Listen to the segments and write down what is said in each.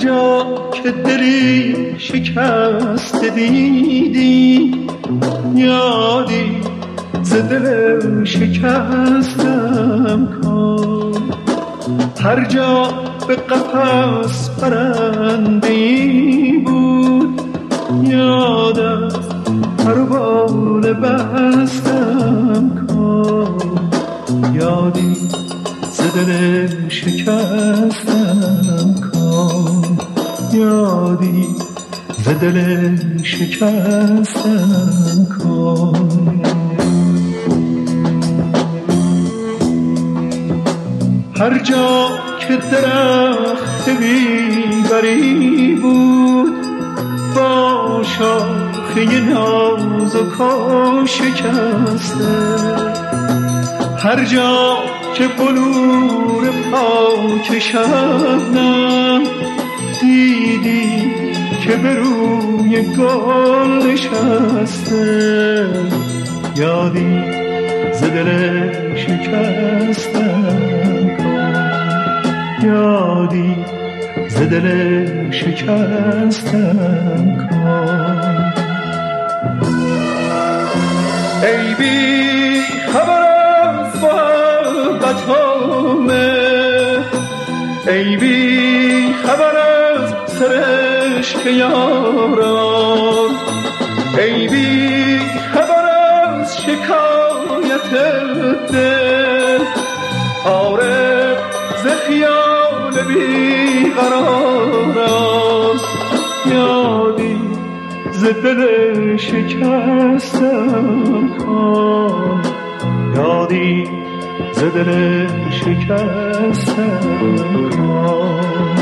جا که دلی شکست دیدی یادی ز دل شکستم کن. هر جا به قفس پرنده‌ای بود یاد از پر و بال بستم کن. یادی ز دل شکستم کن. یادی ز دل شکستم کن. هر جا که درخت بیبری بود با شاخه نازک و شکسته، هر جا که بلور پاک شبنم دیدی که به روی گل نشسته، یادی ز دل شکستم کن. یادی ز دل شکستم کن. ای بی خبر از محبتامه، ای بی خبر از سرشک یاران، ای بی خبر از شکایت دل، آره ز خیال بی قرارم. یادی ز دل شکستم کن. یادی ز دل شکستم کن.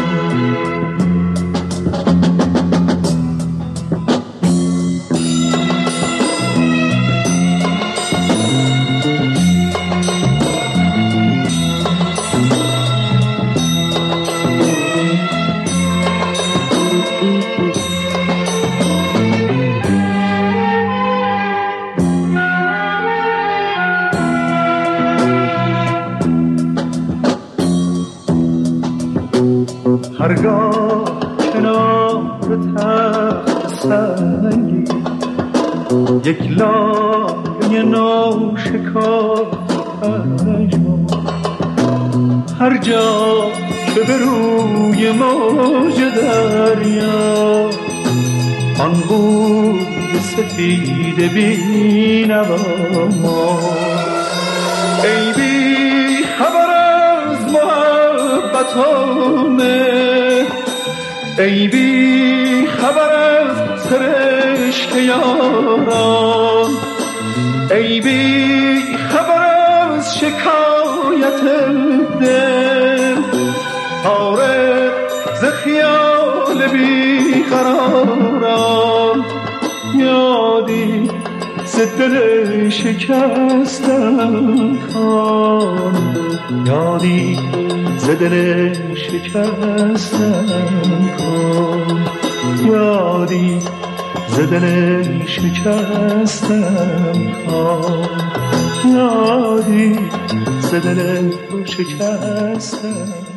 هرگاه کنار تخت سنگی یک لایه ناشکافته پژمرد، هر جا که به روی موج دریا آن بود سفید بی‌نوا ماند. ای بی خبر از محبتامه، ای بی خبر از سرشک یاران، ای بی خبر از شکایت دل، آره ز خیال بی قرارم. یادی ز دل شکستم کن. یادی ز دل شکستم کن. یادی ز دل شکستم کن. یادی ز دل شکستم